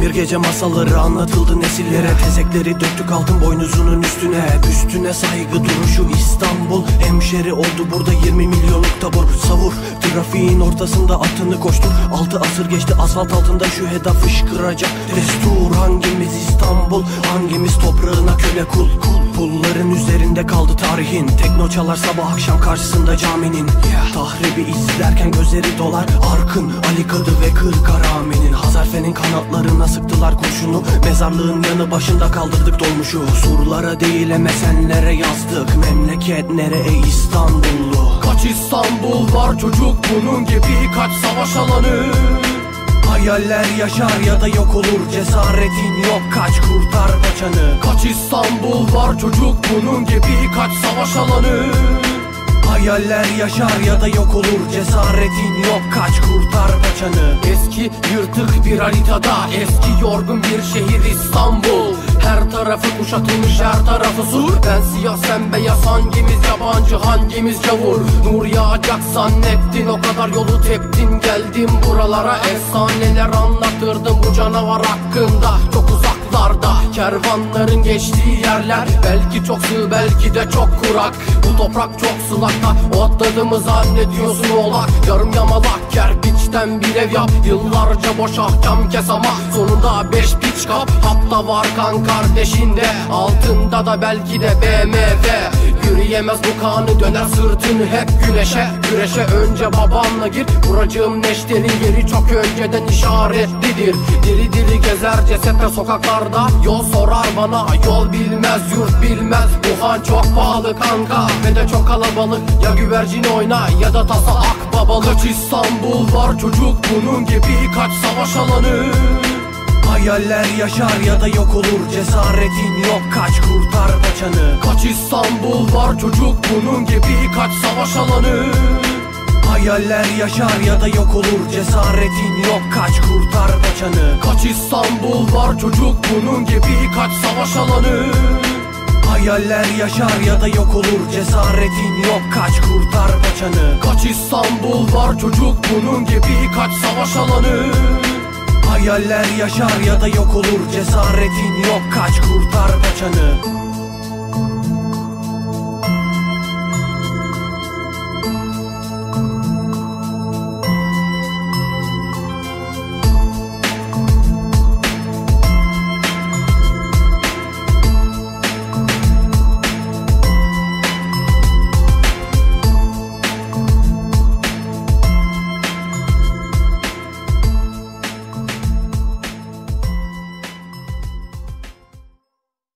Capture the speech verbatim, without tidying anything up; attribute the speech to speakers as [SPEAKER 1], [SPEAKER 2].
[SPEAKER 1] Bir gece masalları anlatıldı nesillere. Tezekleri döktük altın boynuzunun üstüne. Üstüne saygı duruşu İstanbul. Hemşeri oldu burada yirmi milyonluk tabur. Savur trafiğin ortasında atını koştur. Altı asır geçti asfalt altında şu heda fışkıracak destur. Hangimiz İstanbul, hangimiz toprağına köle kul. Pulların üzerinde kaldı tarihin. Tekno çalar sabah akşam karşısında caminin. Tahribi izlerken gözleri dolar Arkın, Ali Kadı ve Kırkarami'nin. Hazarfe'nin kanatlarına sıktılar kurşunu. Mezarlığın yanı başında kaldırdık dolmuşu. Surlara değil emesenlere yazdık. Memleket nereye İstanbullu?
[SPEAKER 2] Kaç İstanbul var çocuk bunun gibi, kaç savaş alanı.
[SPEAKER 1] Hayaller yaşar ya da yok olur. Cesaretin yok, kaç kurtar paçanı.
[SPEAKER 2] Kaç İstanbul var çocuk bunun gibi, kaç savaş alanı.
[SPEAKER 1] Hayaller yaşar ya da yok olur. Cesaretin yok, kaç kurtar paçanı.
[SPEAKER 2] Eski yırtık bir haritada, eski yorgun bir şehir İstanbul. Her tarafı kuşatılmış, her tarafı sur. Ben siyah sen beyaz, hangimiz yabancı hangimiz gavur. Nur yağacak zannettin, o kadar yolu teptin. Geldim buralara, efsaneler anlatırdım bu canavar hakkında. Çok uzaklarda kervanların geçtiği yerler. Belki çok sığ belki de çok kurak. Bu toprak çok sulakta, otladığımı zannediyorsun oğlak. Yarım yamalak kerpiçten bir ev yap. Yıllarca boş ahkam kes ama sonunda beş piç kap. Hatta var kan kardeşinde, altında da belki de B M W. Yürüyemez bu kanı, döner sırtını hep güneşe. Güreşe önce babanla gir. Vuracağım neşterin yeri çok önceden işaretlidir. Diri diri gezer cesetle sokaklarda. Yol sorar bana, yol bilmez yurt bilmez. Bu han çok pahalı kanka ve de çok kalabalık. Ya güvercin oyna ya da tasa akbabalık. Kaç İstanbul var çocuk bunun gibi, kaç savaş alanı.
[SPEAKER 1] Hayaller yaşar ya da yok olur. Cesaretin yok, kaç kurtar paçanı.
[SPEAKER 2] Kaç İstanbul var çocuk bunun gibi, kaç savaş alanı.
[SPEAKER 1] Hayaller yaşar ya da yok olur. Cesaretin yok, kaç kurtar paçanı.
[SPEAKER 2] Kaç İstanbul var çocuk bunun gibi, kaç savaş alanı.
[SPEAKER 1] Hayaller yaşar ya da yok olur. Cesaretin yok, kaç kurtar paçanı.
[SPEAKER 2] Kaç İstanbul var çocuk bunun gibi, kaç savaş alanı.
[SPEAKER 1] Hayaller yaşar ya da yok olur. Cesaretin yok, kaç kurtar paçanı.